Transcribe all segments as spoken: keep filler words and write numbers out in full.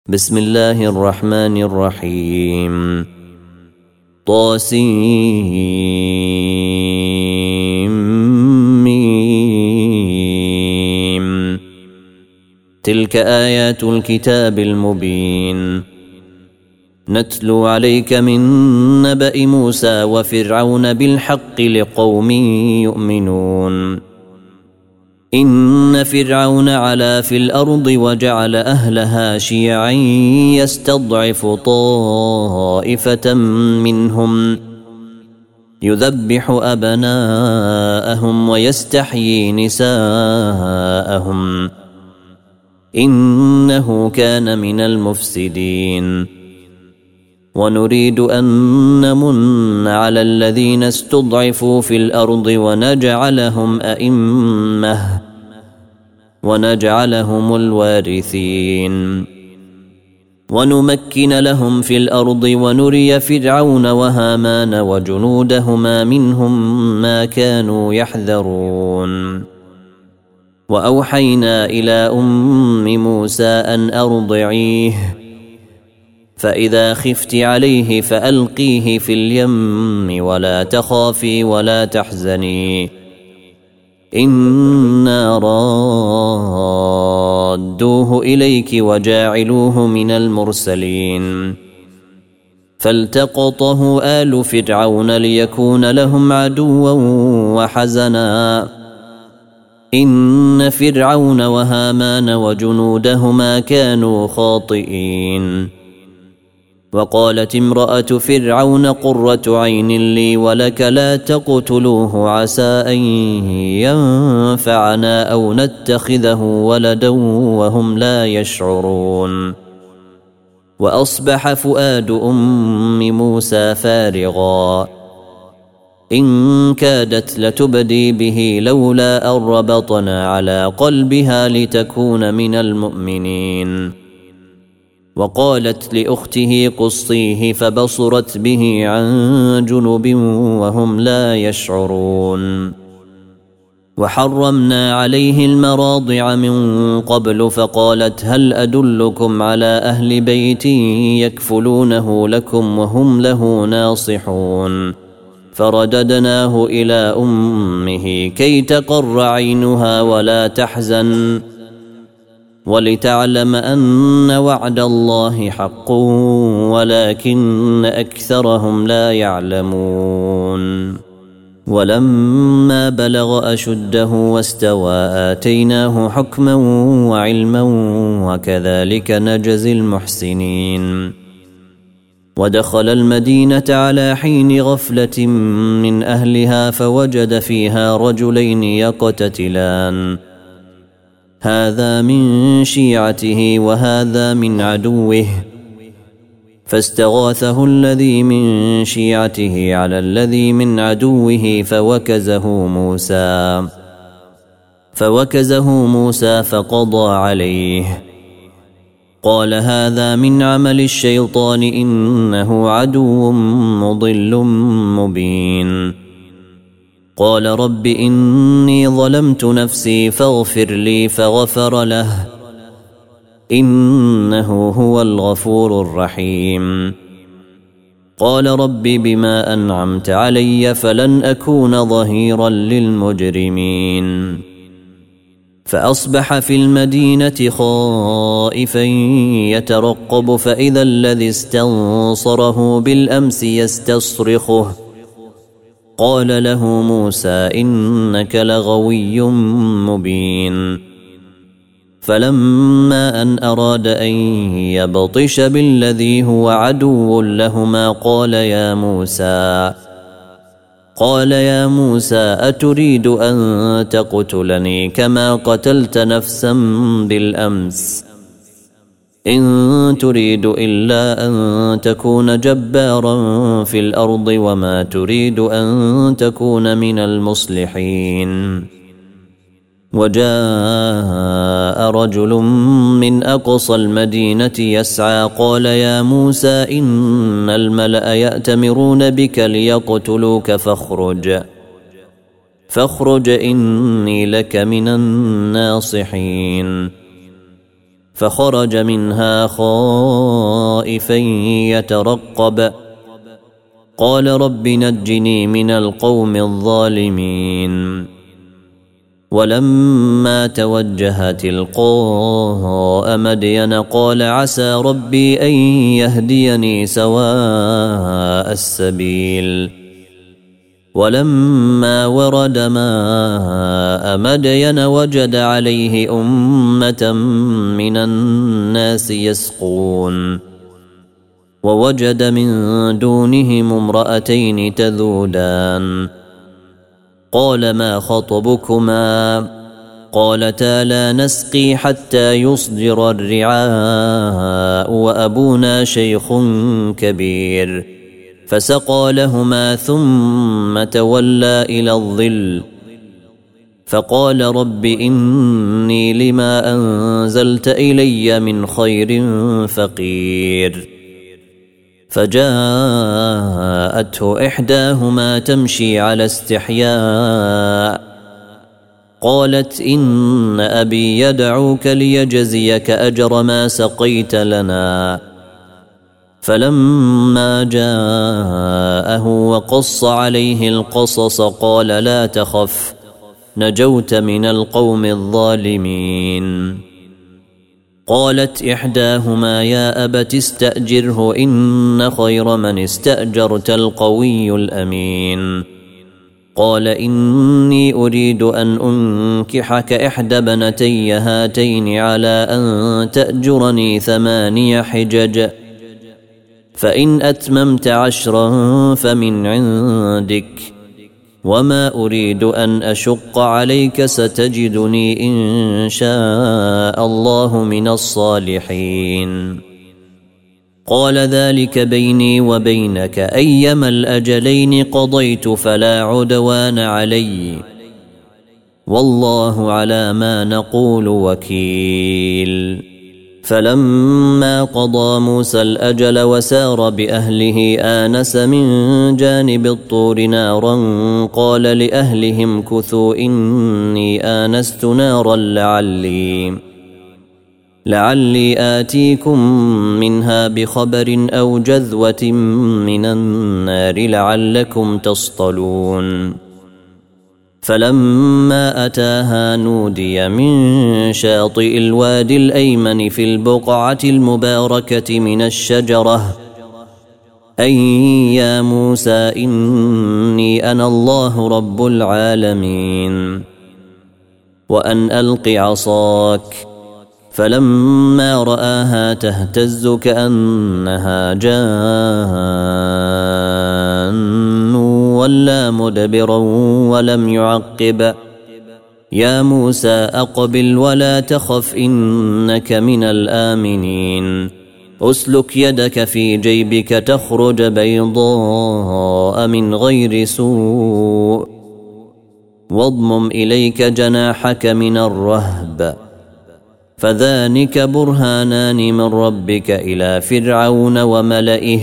بسم الله الرحمن الرحيم. طاسيم. تلك آيات الكتاب المبين نتلو عليك من نبأ موسى وفرعون بالحق لقوم يؤمنون. إن فرعون علا في الأرض وجعل أهلها شيعا يستضعف طائفة منهم يذبح أبناءهم ويستحيي نساءهم إنه كان من المفسدين. ونريد أن نمن على الذين استضعفوا في الأرض ونجعلهم أئمة ونجعلهم الوارثين ونمكن لهم في الأرض ونري فرعون وهامان وجنودهما منهم ما كانوا يحذرون. وأوحينا إلى أم موسى أن أرضعيه فإذا خفت عليه فألقيه في اليم ولا تخافي ولا تحزني إنا رادوه إليك وجاعلوه من المرسلين. فالتقطه آل فرعون ليكون لهم عدوا وحزنا إن فرعون وهامان وجنودهما كانوا خاطئين. وقالت امرأة فرعون قرة عين لي ولك لا تقتلوه عسى أن ينفعنا أو نتخذه ولدا وهم لا يشعرون. وأصبح فؤاد أم موسى فارغا إن كادت لتبدي به لولا أن ربطنا على قلبها لتكون من المؤمنين. وقالت لأخته قصيه فبصرت به عن جنب وهم لا يشعرون. وحرمنا عليه المراضع من قبل فقالت هل أدلكم على أهل بيت يكفلونه لكم وهم له ناصحون. فرددناه إلى أمه كي تقر عينها ولا تحزن ولتعلم أن وعد الله حق ولكن أكثرهم لا يعلمون. ولما بلغ أشده واستوى آتيناه حكما وعلما وكذلك نجزي المحسنين. ودخل المدينة على حين غفلة من أهلها فوجد فيها رجلين يقتتلان هذا من شيعته وهذا من عدوه فاستغاثه الذي من شيعته على الذي من عدوه فوكزه موسى فوكزه موسى فقضى عليه. قال هذا من عمل الشيطان إنه عدو مضل مبين. قال رب إني ظلمت نفسي فاغفر لي فغفر له إنه هو الغفور الرحيم. قال رب بما أنعمت علي فلن أكون ظهيرا للمجرمين. فأصبح في المدينة خائفا يترقب فإذا الذي استنصره بالأمس يستصرخه قال له موسى إنك لغوي مبين. فلما أن أراد أن يبطش بالذي هو عدو لهما قال يا موسى قال يا موسى أتريد أن تقتلني كما قتلت نفسا بالأمس إن تريد إلا أن تكون جبارا في الأرض وما تريد أن تكون من المصلحين. وجاء رجل من أقصى المدينة يسعى قال يا موسى إن الملأ يأتمرون بك ليقتلوك فاخرج فاخرج إني لك من الناصحين. فخرج منها خائفا يترقب قال رب نجني من القوم الظالمين ولما توجه تلقاء مدين قال عسى ربي أن يهديني سواء السبيل ولما ورد ماء مدين وجد عليه أمة من الناس يسقون ووجد من دونهم امرأتين تذودان قال ما خطبكما قالتا لا نسقي حتى يصدر الرعاء وأبونا شيخ كبير فسقى لهما ثم تولى إلى الظل فقال رب إني لما أنزلت إلي من خير فقير فجاءته إحداهما تمشي على استحياء قالت إن أبي يدعوك ليجزيك أجر ما سقيت لنا فلما جاءه وقص عليه القصص قال لا تخف نجوت من القوم الظالمين قالت إحداهما يا أبت استأجره إن خير من استأجرت القوي الأمين قال إني أريد أن أنكحك إحدى بنتي هاتين على أن تأجرني ثماني حجج فإن أتممت عشرا فمن عندك وما أريد أن أشق عليك ستجدني إن شاء الله من الصالحين قال ذلك بيني وبينك أيما الأجلين قضيت فلا عدوان علي والله على ما نقول وكيل فلما قضى موسى الأجل وسار بأهله آنس من جانب الطور نارا قال لأهلهم كثوا إني آنست نارا لعلي لعلي آتيكم منها بخبر أو جذوة من النار لعلكم تصطلون فلما أتاها نودي من شاطئ الوادي الأيمن في البقعة المباركة من الشجرة أي يا موسى إني أنا الله رب العالمين وأن ألق عصاك فلما رآها تهتز كأنها جان ولا مدبرا ولم يعقب يا موسى أقبل ولا تخف إنك من الآمنين أسلك يدك في جيبك تخرج بيضاء من غير سوء واضمم إليك جناحك من الرهب فذلك برهانان من ربك إلى فرعون وملئه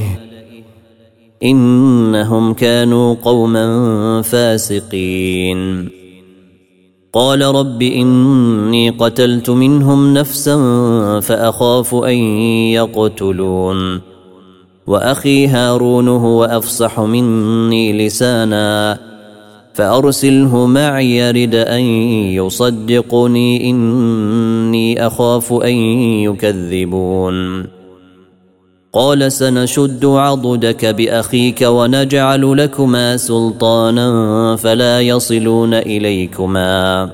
إنهم كانوا قوما فاسقين قال رب إني قتلت منهم نفسا فأخاف أن يقتلون وأخي هارون هو أفصح مني لسانا فأرسله معي يرد أن يصدقني إني أخاف أن يكذبون قال سنشد عضدك بأخيك ونجعل لكما سلطانا فلا يصلون إليكما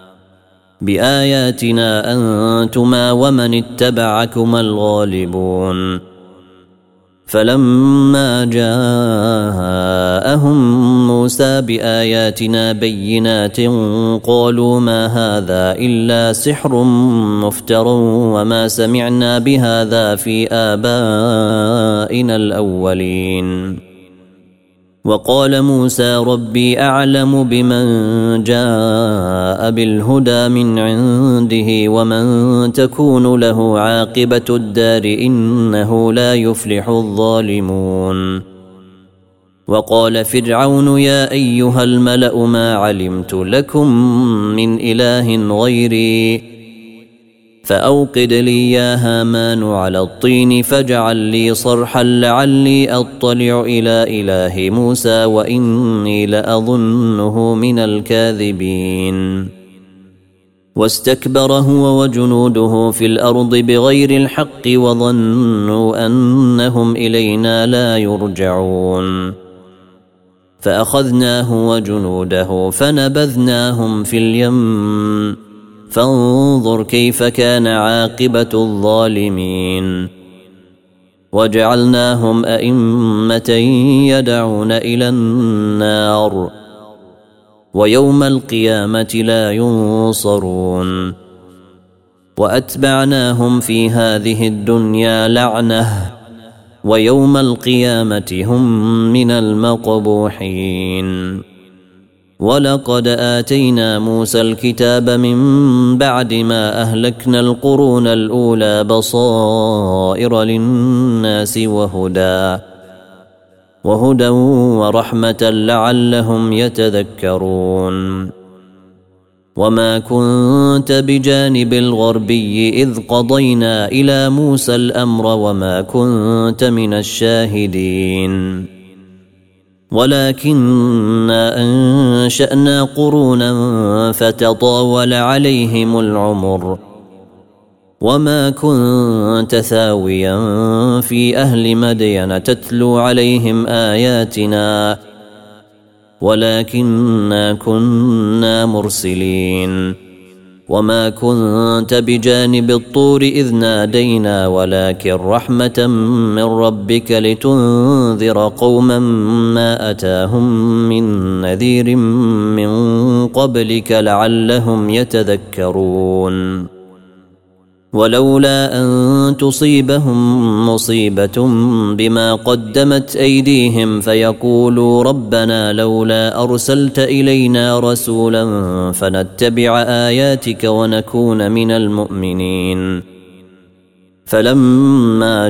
بآياتنا أنتما ومن اتبعكما الغالبون فلما جاءهم موسى بآياتنا بينات قالوا ما هذا إلا سحر مفتر وما سمعنا بهذا في آبائنا الأولين وقال موسى ربي أعلم بمن جاء بالهدى من عنده ومن تكون له عاقبة الدار إنه لا يفلح الظالمون وقال فرعون يا أيها الملأ ما علمت لكم من إله غيري فأوقد لي يا هامان على الطين فاجعل لي صرحا لعلي أطلع إلى إله موسى وإني لأظنه من الكاذبين. واستكبر هو وجنوده في الأرض بغير الحق وظنوا أنهم إلينا لا يرجعون. فأخذناه وجنوده فنبذناهم في اليم فانظر كيف كان عاقبة الظالمين. وجعلناهم أئمة يدعون إلى النار ويوم القيامة لا ينصرون. وأتبعناهم في هذه الدنيا لعنة ويوم القيامة هم من المقبوحين. ولقد آتينا موسى الكتاب من بعد ما أهلكنا القرون الأولى بصائر للناس وهدى وهدى ورحمة لعلهم يتذكرون. وما كنت بجانب الغربي إذ قضينا إلى موسى الأمر وما كنت من الشاهدين ولكننا أنشأنا قرونا فتطاول عليهم العمر وما كنت ثاويا في أهل مدين تتلو عليهم آياتنا ولكننا كنا مرسلين. وما كنت بجانب الطور إذ نادينا ولكن رحمة من ربك لتنذر قوما ما أتاهم من نذير من قبلك لعلهم يتذكرون. ولولا أن تصيبهم مصيبة بما قدمت أيديهم فيقولوا ربنا لولا أرسلت إلينا رسولا فنتبع آياتك ونكون من المؤمنين. فلما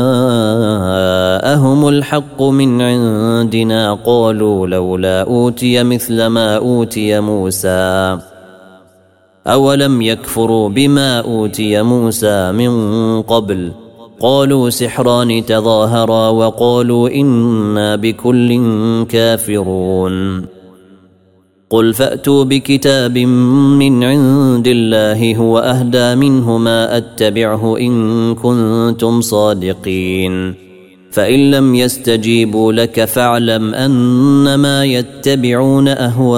جاءهم الحق من عندنا قالوا لولا أوتي مثل ما أوتي موسى أولم يكفروا بما أوتي موسى من قبل قالوا سحران تظاهرا وقالوا إنا بكل كافرون. قل فأتوا بكتاب من عند الله هو أهدى منه ما أتبعه إن كنتم صادقين. فإن لم يستجيبوا لك فاعلم أنما يتبعون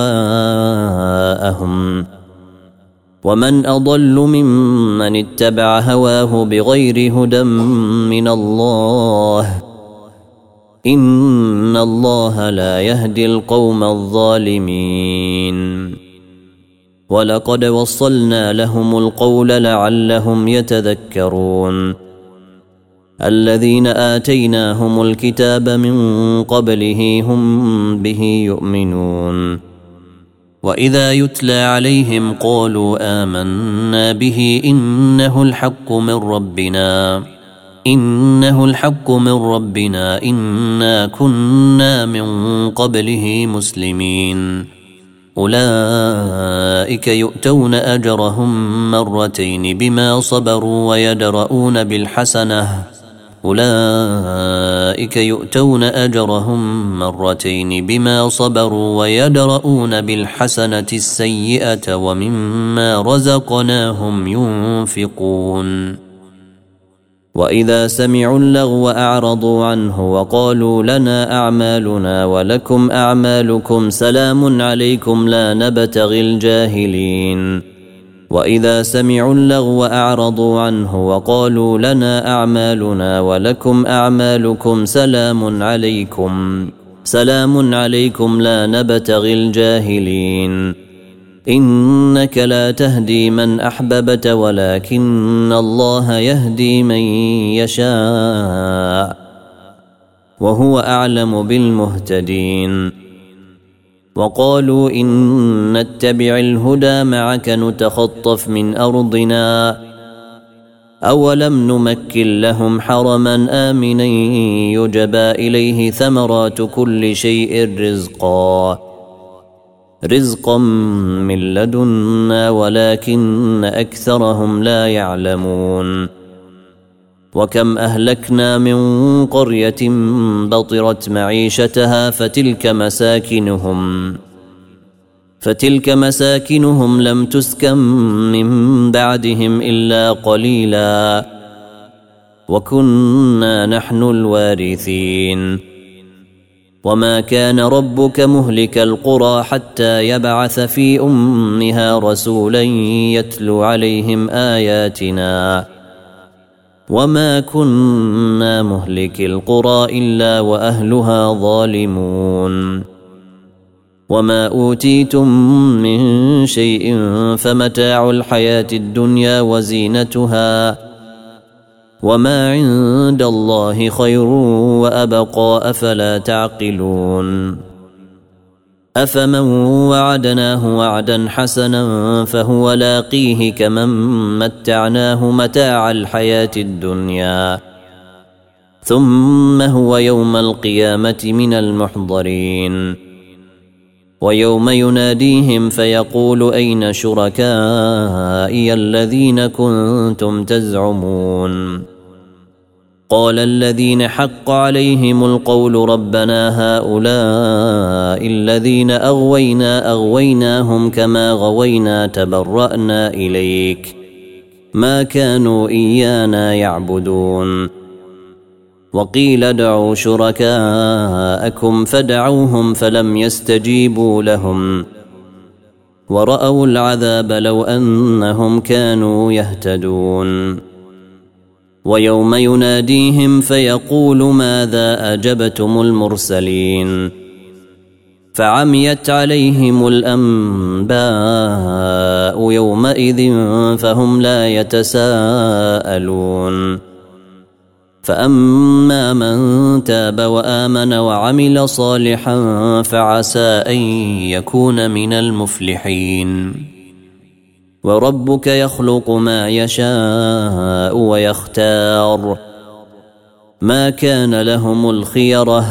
أهواءهم ومن أضل ممن اتبع هواه بغير هدى من الله إن الله لا يهدي القوم الظالمين. ولقد وصلنا لهم القول لعلهم يتذكرون. الذين آتيناهم الكتاب من قبله هم به يؤمنون. وإذا يتلى عليهم قالوا آمنا به إنه الحق من ربنا إنه الحق من ربنا إنا كنا من قبله مسلمين. أولئك يؤتون أجرهم مرتين بما صبروا ويدرؤون بالحسنة أولئك يؤتون أجرهم مرتين بما صبروا ويدرؤون بالحسنة السيئة ومما رزقناهم ينفقون. وإذا سمعوا اللغو أعرضوا عنه وقالوا لنا أعمالنا ولكم أعمالكم سلام عليكم لا نبتغي الجاهلين. وإذا سمعوا اللغو أعرضوا عنه وقالوا لنا أعمالنا ولكم أعمالكم سلام عليكم سلام عليكم لا نبتغي الجاهلين. إنك لا تهدي من أحببت ولكن الله يهدي من يشاء وهو أعلم بالمهتدين. وقالوا إن نتبع الهدى معك نتخطف من أرضنا أولم نمكن لهم حرما آمنا يجبى إليه ثمرات كل شيء رزقا رزقا من لدنا ولكن أكثرهم لا يعلمون وكم أهلكنا من قرية بطرت معيشتها فتلك مساكنهم فتلك مساكنهم لم تسكن من بعدهم إلا قليلا وكنا نحن الوارثين وما كان ربك مهلك القرى حتى يبعث في أمها رسولا يتلو عليهم آياتنا وما كنا مهلك القرى إلا وأهلها ظالمون وما أوتيتم من شيء فمتاع الحياة الدنيا وزينتها وما عند الله خير وأبقى أفلا تعقلون أفمن وعدناه وعدا حسنا فهو لاقيه كمن متعناه متاع الحياة الدنيا ثم هو يوم القيامة من المحضرين ويوم يناديهم فيقول أين شركائي الذين كنتم تزعمون قال الذين حق عليهم القول ربنا هؤلاء الذين أغوينا أغويناهم كما غوينا تبرأنا إليك ما كانوا إيانا يعبدون وقيل ادعوا شركاءكم فدعوهم فلم يستجيبوا لهم ورأوا العذاب لو أنهم كانوا يهتدون ويوم يناديهم فيقول ماذا أجبتم المرسلين فعميت عليهم الأنباء يومئذ فهم لا يتساءلون فأما من تاب وآمن وعمل صالحا فعسى أن يكون من المفلحين وربك يخلق ما يشاء ويختار ما كان لهم الخيرة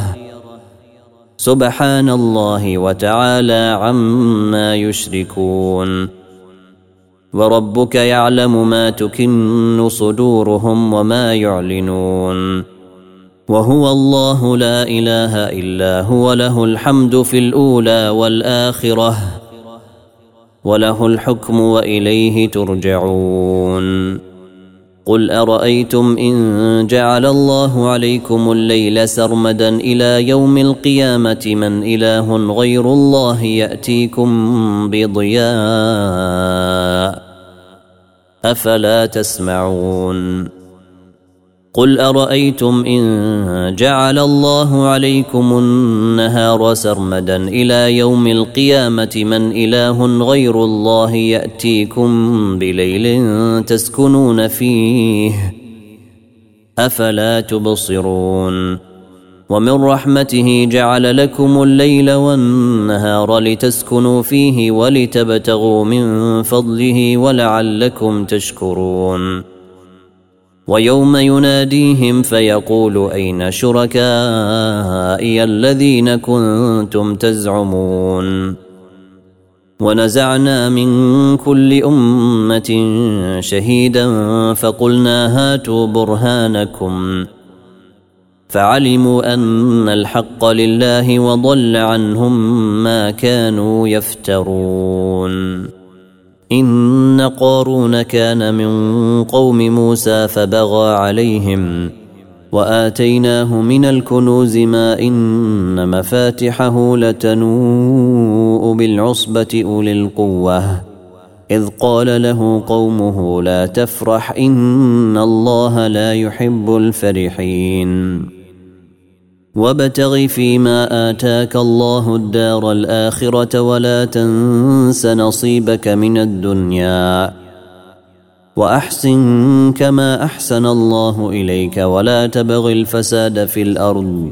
سبحان الله وتعالى عما يشركون وربك يعلم ما تكن صدورهم وما يعلنون وهو الله لا إله إلا هو له الحمد في الأولى والآخرة وله الحكم وإليه ترجعون قل أرأيتم إن جعل الله عليكم الليل سرمدا إلى يوم القيامة من إله غير الله يأتيكم بضياء أفلا تسمعون قل أرأيتم إن جعل الله عليكم النهار سرمدا إلى يوم القيامة من إله غير الله يأتيكم بليل تسكنون فيه أفلا تبصرون ومن رحمته جعل لكم الليل والنهار لتسكنوا فيه ولتبتغوا من فضله ولعلكم تشكرون ويوم يناديهم فيقول أين شركائي الذين كنتم تزعمون ونزعنا من كل أمة شهيدا فقلنا هاتوا برهانكم فعلموا أن الحق لله وضل عنهم ما كانوا يفترون إن قارون كان من قوم موسى فبغى عليهم وآتيناه من الكنوز ما إن مفاتحه لتنوء بالعصبة أولي القوة إذ قال له قومه لا تفرح إن الله لا يحب الفرحين وابتغ فيما آتاك الله الدار الآخرة ولا تنس نصيبك من الدنيا وأحسن كما أحسن الله إليك ولا تبغ الفساد في الأرض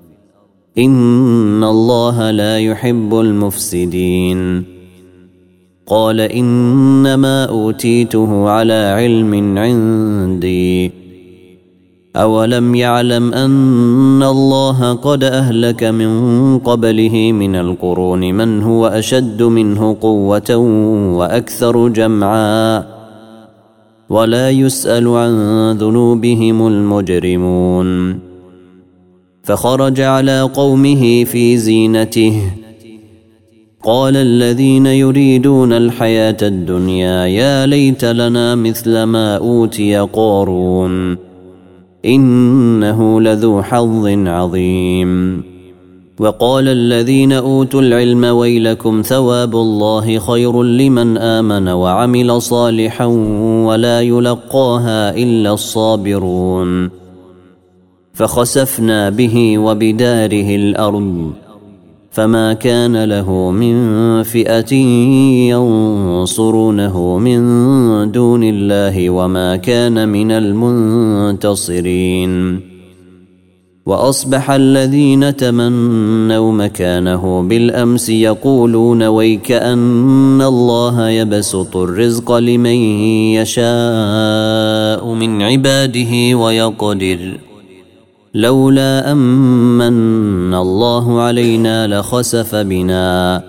إن الله لا يحب المفسدين قال إنما أوتيته على علم عندي أولم يعلم أن الله قد أهلك من قبله من القرون من هو أشد منه قوة وأكثر جمعا ولا يسأل عن ذنوبهم المجرمون. فخرج على قومه في زينته قال الذين يريدون الحياة الدنيا يا ليت لنا مثل ما أوتي قارون إنه لذو حظ عظيم. وقال الذين أوتوا العلم ويلكم ثواب الله خير لمن آمن وعمل صالحا ولا يلقاها إلا الصابرون. فخسفنا به وبداره الأرض فما كان له من فئة ينصرونه من دون الله وما كان من المنتصرين. وأصبح الذين تمنوا مكانه بالأمس يقولون ويك أن الله يبسط الرزق لمن يشاء من عباده ويقدر لولا أمن الله علينا لخسف بنا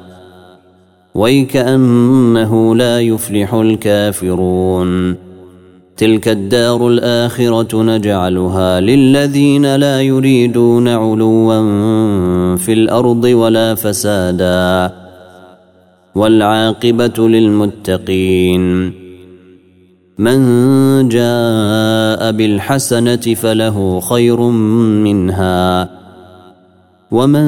ويكأنه لا يفلح الكافرون. تلك الدار الآخرة نجعلها للذين لا يريدون علوا في الأرض ولا فسادا والعاقبة للمتقين. من جاء بالحسنة فله خير منها ومن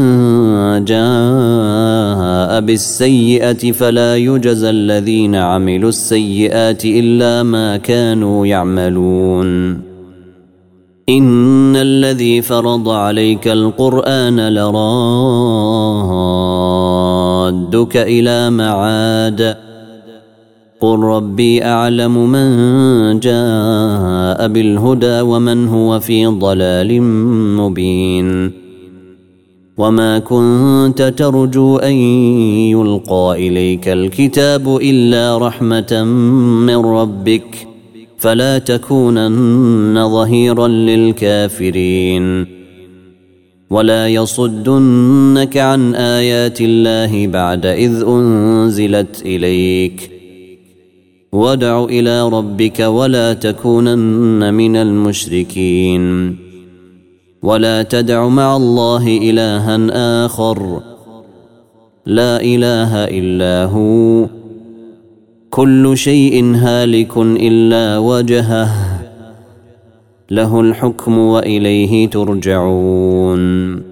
جاء بالسيئة فلا يجزى الذين عملوا السيئات إلا ما كانوا يعملون. إن الذي فرض عليك القرآن لرادك إلى معاد قل ربي أعلم من جاء بالهدى ومن هو في ضلال مبين. وما كنت ترجو أن يلقى إليك الكتاب إلا رحمة من ربك فلا تكونن ظهيرا للكافرين. ولا يصدنك عن آيات الله بعد إذ أنزلت إليك وادع إلى ربك ولا تكونن من المشركين. ولا تدع مع الله إلها آخر لا إله إلا هو كل شيء هالك إلا وجهه له الحكم وإليه ترجعون.